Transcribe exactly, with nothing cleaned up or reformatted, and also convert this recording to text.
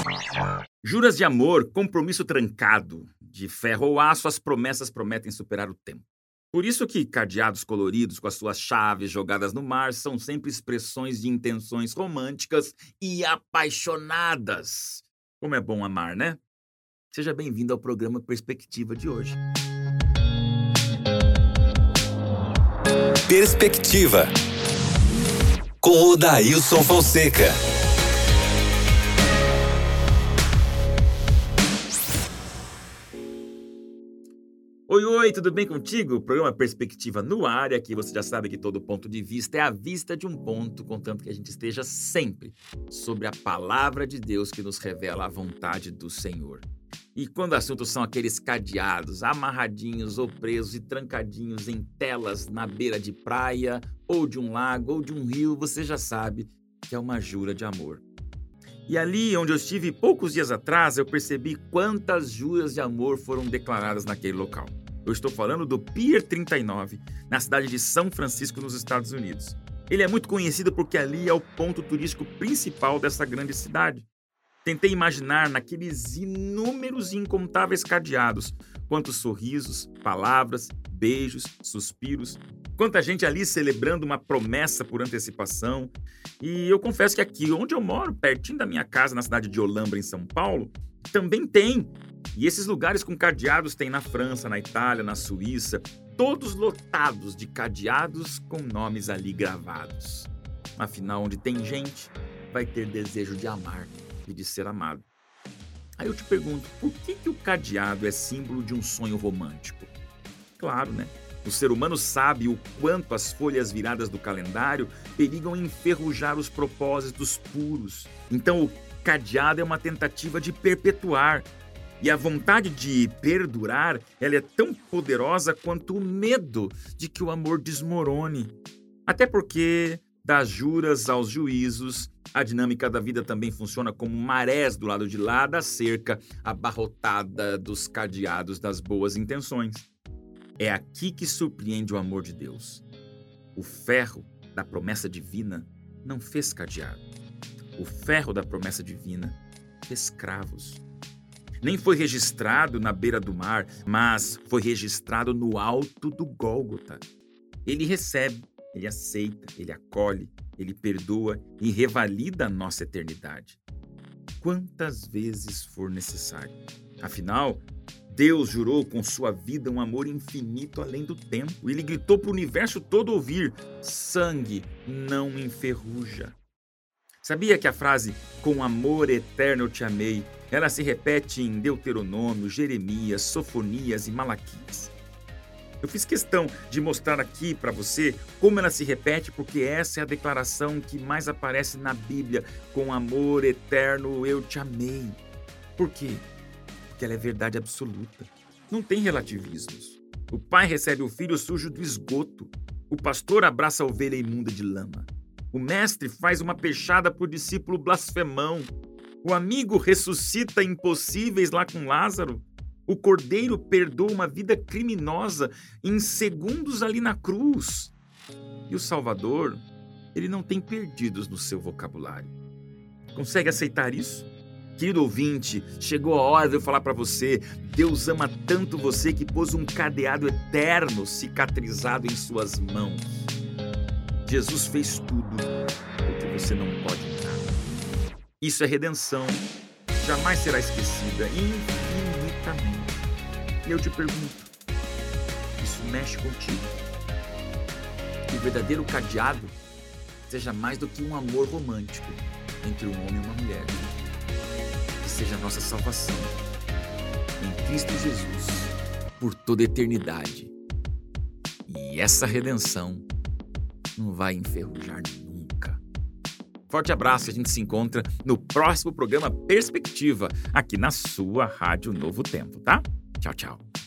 Juras de amor, compromisso trancado. De ferro ou aço, as promessas prometem superar o tempo. Por isso que cadeados coloridos com as suas chaves jogadas no mar são sempre expressões de intenções românticas e apaixonadas. Como é bom amar, né? Seja bem-vindo ao programa Perspectiva de hoje. Perspectiva, com o Dailson Fonseca. Oi, oi, tudo bem contigo? O programa Perspectiva no ar, e aqui você já sabe que todo ponto de vista é a vista de um ponto, contanto que a gente esteja sempre sobre a palavra de Deus que nos revela a vontade do Senhor. E quando assuntos são aqueles cadeados, amarradinhos ou presos e trancadinhos em telas na beira de praia, ou de um lago, ou de um rio, você já sabe que é uma jura de amor. E ali onde eu estive poucos dias atrás, eu percebi quantas juras de amor foram declaradas naquele local. Eu estou falando do Pier trinta e nove, na cidade de São Francisco, nos Estados Unidos. Ele é muito conhecido porque ali é o ponto turístico principal dessa grande cidade. Tentei imaginar naqueles inúmeros e incontáveis cadeados quantos sorrisos, palavras, beijos, suspiros, quanta gente ali celebrando uma promessa por antecipação. E eu confesso que aqui onde eu moro, pertinho da minha casa, na cidade de Olambra, em São Paulo, também tem. E esses lugares com cadeados tem na França, na Itália, na Suíça, todos lotados de cadeados com nomes ali gravados. Afinal, onde tem gente, vai ter desejo de amar e de ser amado. Aí eu te pergunto, por que, que o cadeado é símbolo de um sonho romântico? Claro, né? O ser humano sabe o quanto as folhas viradas do calendário perigam enferrujar os propósitos puros. Então o cadeado é uma tentativa de perpetuar. E a vontade de perdurar, ela é tão poderosa quanto o medo de que o amor desmorone. Até porque, das juras aos juízos, a dinâmica da vida também funciona como marés do lado de lá da cerca, abarrotada dos cadeados das boas intenções. É aqui que surpreende o amor de Deus. O ferro da promessa divina não fez cadeado. O ferro da promessa divina fez cravos. Nem foi registrado na beira do mar, mas foi registrado no alto do Gólgota. Ele recebe, ele aceita, ele acolhe, ele perdoa e revalida a nossa eternidade. Quantas vezes for necessário. Afinal, Deus jurou com sua vida um amor infinito além do tempo. Ele gritou para o universo todo ouvir: sangue não me enferruja. Sabia que a frase "com amor eterno eu te amei", ela se repete em Deuteronômio, Jeremias, Sofonias e Malaquias? Eu fiz questão de mostrar aqui para você como ela se repete, porque essa é a declaração que mais aparece na Bíblia: com amor eterno eu te amei. Por quê? Porque ela é verdade absoluta. Não tem relativismos. O pai recebe o filho sujo do esgoto. O pastor abraça a ovelha imunda de lama. O mestre faz uma peixada para o discípulo blasfemão. O amigo ressuscita impossíveis lá com Lázaro. O cordeiro perdoa uma vida criminosa em segundos ali na cruz. E o Salvador, ele não tem perdidos no seu vocabulário. Consegue aceitar isso? Querido ouvinte, chegou a hora de eu falar para você: Deus ama tanto você que pôs um cadeado eterno cicatrizado em suas mãos. Jesus fez tudo o que você não pode dar. Isso é redenção, jamais será esquecida, infinitamente. E eu te pergunto, isso mexe contigo? Que o verdadeiro cadeado seja mais do que um amor romântico entre um homem e uma mulher. Que seja a nossa salvação em Cristo Jesus por toda a eternidade. E essa redenção não vai enferrujar nunca. Forte abraço, a gente se encontra no próximo programa Perspectiva, aqui na sua Rádio Novo Tempo, tá? Tchau, tchau.